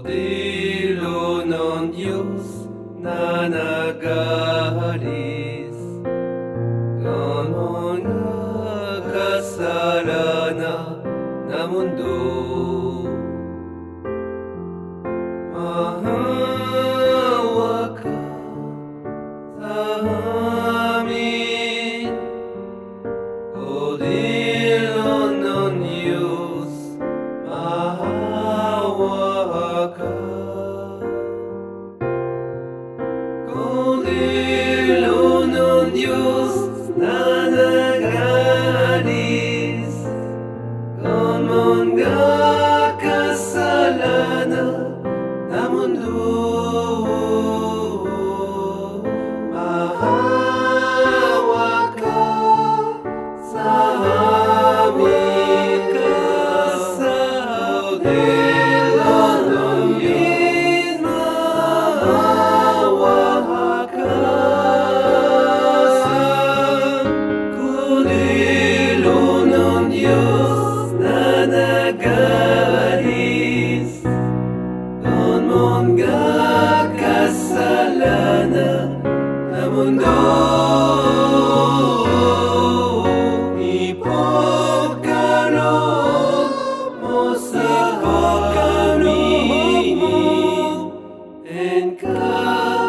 Kodilo ng Diyos na nag-aalis ng mga kasalanan na mundo. Mahawa ka sa amin, Kodilo ng Diyos, mahawa ka. Kodilo ng Diyos na nag-aalis ng mga kasalanan na mundo. Mahawa ka sa amin, Kodilo ng Diyos, mahawa ka. Kodilo ng Diyos na nag-aalis ng mga kasalanan na mundo. Ipagkaloob mo sa kami, and